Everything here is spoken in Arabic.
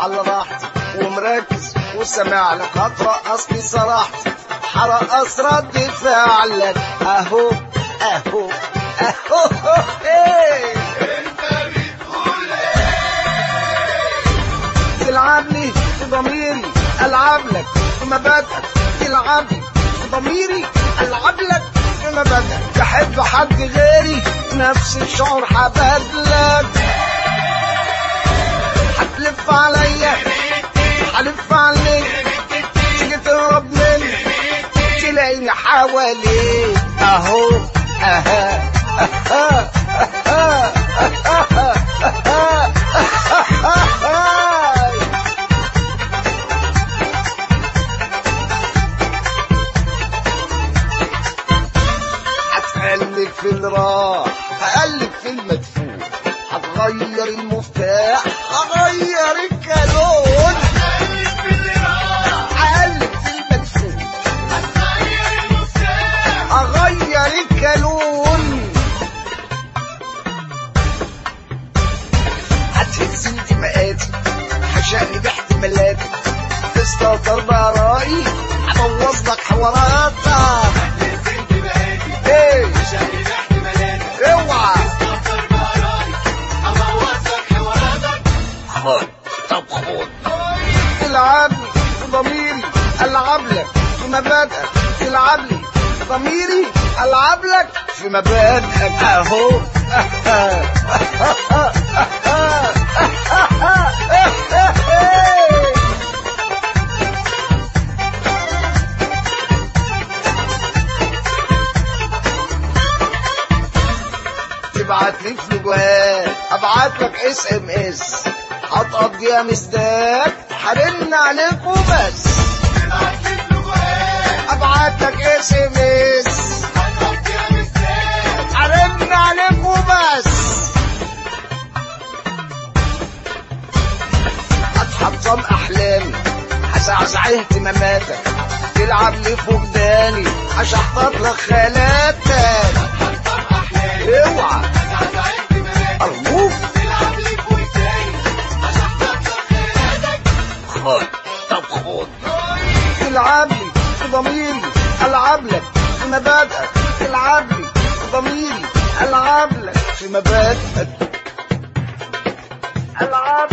على راحتي ومركز وسامع لك هترقص لي صراحتي هرقص رد فعلك اهو اهو اهو ايه انت بتقول ايه؟ تلعبني في ضميري العب لك في مبادئك تلعبني في ضميري العب لك في مبادئك تحب حد غيري نفس الشعور هبادلك هتلف عليا هلف عليك تيجي تهرب مني تلاقيني حواليك اهو اها اها اها هتقلب في الراح هقلب في المدفون هتغير المفتاح هغير الكالون هتقلب في اللي راح هقلب في المدفون هتغير المفتاح هغير الكالون هتهز انتماءاتي هشقلب احتمالاتي تستهتر بآرائي هبوظ لك حواراتك هتهز انتباهاتي ايه هشقلب احتمالاتي اوعى تستهتر بآرائي هبوظ لك حواراتك خد طب خد تلعبني في ضميري العب لك في مبادئك تلعبني في ضميري العب لك في مبادئك اهو تبعت لي فلوجات ابعت لك SMS هتقضيها مستاك هرن عليك وبس تبعت لي فلوجات ابعت لك SMS هتقضيها مستاك هرن عليك وبس هتحطم احلامي هزعزع اهتماماتك تلعب لي في وجداني هشحطط لك خيالاتك هتحطم احلامي اوعى هزعزع اهتماماتك ارجوك تلعب لي في وجداني هشحطط لك خيالاتك خد طب خد تلعبني في ضميري العب لك في مبادئك تلعبني في ضميري العب لك في مبادئك العب